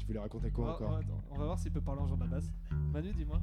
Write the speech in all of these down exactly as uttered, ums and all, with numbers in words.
voulais raconter quoi on va, encore? on va, attends, on va voir s'il peut parler en jouant de la basse. Manu, dis-moi.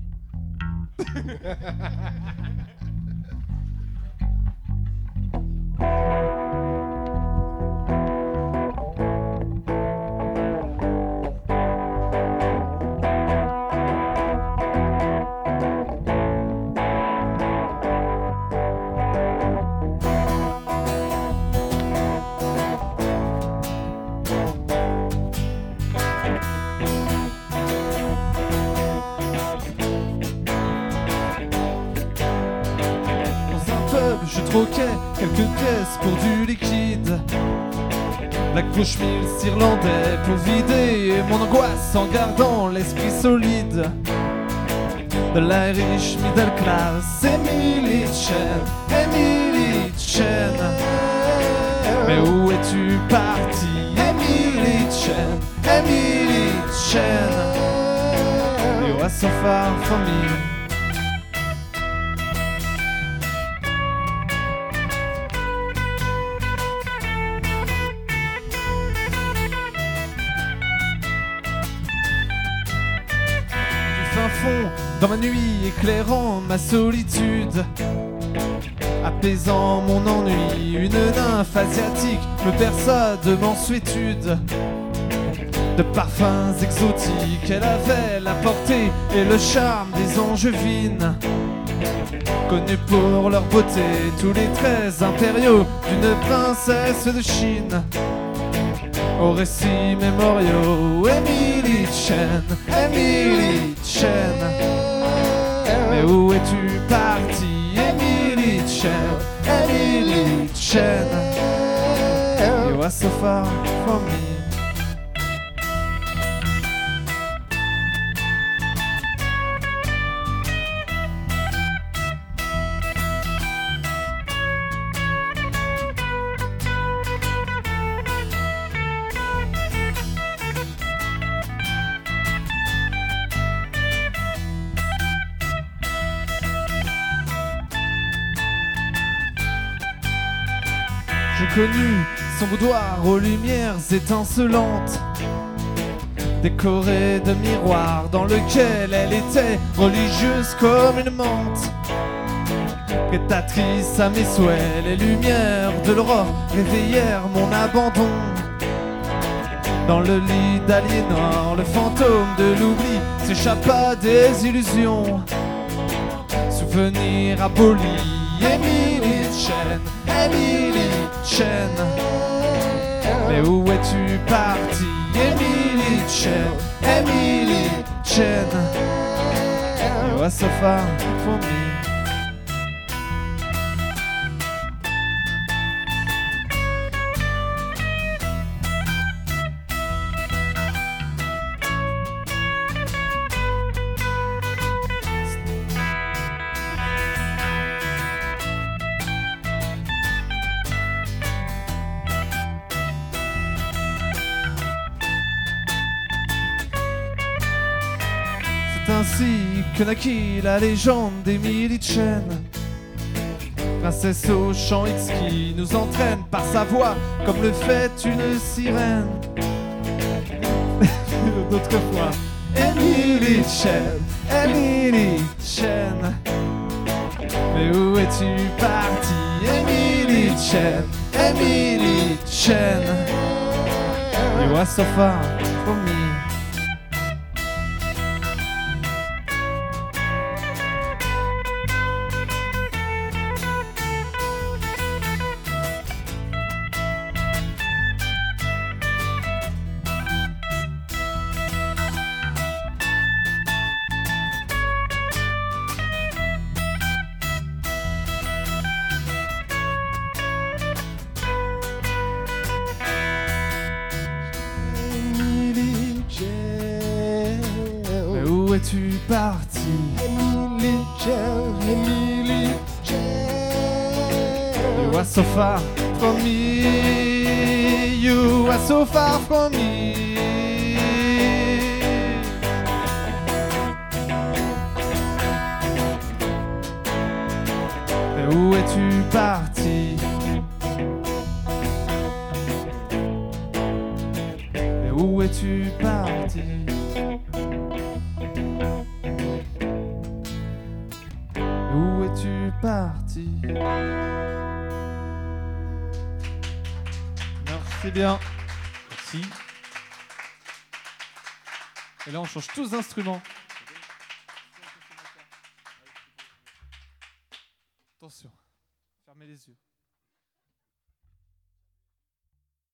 Je troquais quelques pièces pour du liquide. La gauche mille irlandais pour vider mon angoisse en gardant l'esprit solide. De l'Irish middle class, Emily Chen, Emily Chen. Mais où es-tu parti, Emily Chen, Emily Chen? You are so far from me. Dans ma nuit éclairant ma solitude, apaisant mon ennui, une nymphe asiatique me perça de mansuétude. De parfums exotiques, elle avait la portée et le charme des angevines, connus pour leur beauté, tous les traits impériaux d'une princesse de Chine. Aux récits mémoriaux, Emily Chen, Emily Chen. Mais où es-tu parti, Emily Chen, Emily Chen? You are so far from me. Je connus son boudoir aux lumières étincelantes, décoré de miroirs dans lequel elle était religieuse comme une menthe. Prêtatrice à mes souhaits, les lumières de l'aurore réveillèrent mon abandon. Dans le lit d'Aliénor, le fantôme de l'oubli s'échappa des illusions. Souvenir aboli, Emily Chen, Emily Chen. Mais où es-tu parti, Emily Chen, Emily Chen? You are so far from me. C'est ainsi que naquit la légende d'Emily Chen, princesse au chant X qui nous entraîne par sa voix comme le fait une sirène. D'autres fois, Emily Chen, Emily Chen. Mais où es-tu parti, Emily Chen, Emily Chen? You are so far from me. Où es-tu parti, Emily Chen, Emily Chen? You are so far from me. You are so far from me. Et où es-tu parti? Et Où es-tu parti? Où es-tu parti? Merci bien. Merci. Et là, on change tous d'instruments. Attention, fermez les yeux.